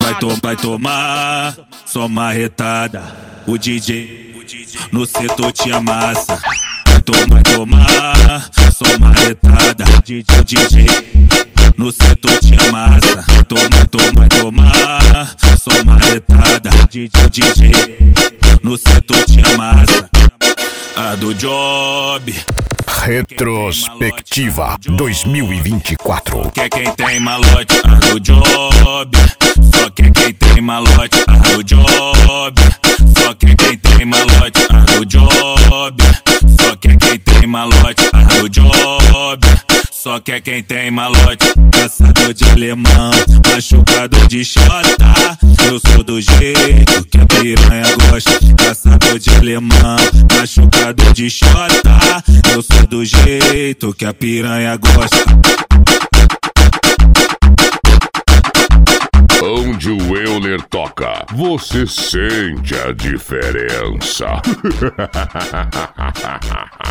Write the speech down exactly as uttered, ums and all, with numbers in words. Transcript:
vai, to, vai tomar só marretada. O D J no setor te amassa. Vai tomar, tomar só marretada. O D J no setor te amassa. Toma, toma, tomar só marretada. O D J no setor te amassa. A do Job. Retrospectiva dois mil e vinte e quatro. Quer quem tem malote, a do Job. Só quer quem tem malote, a do Job. Só quer quem tem malote, a do Job. Só quer quem tem malote, a do Job. Só quer quem tem malote, caçador de alemão, machucador de xota. Eu sou do jeito que a piranha gosta. Caçador de alemão, machucador de xota. Eu sou do jeito que a piranha gosta. Onde o Euler toca, você sente a diferença.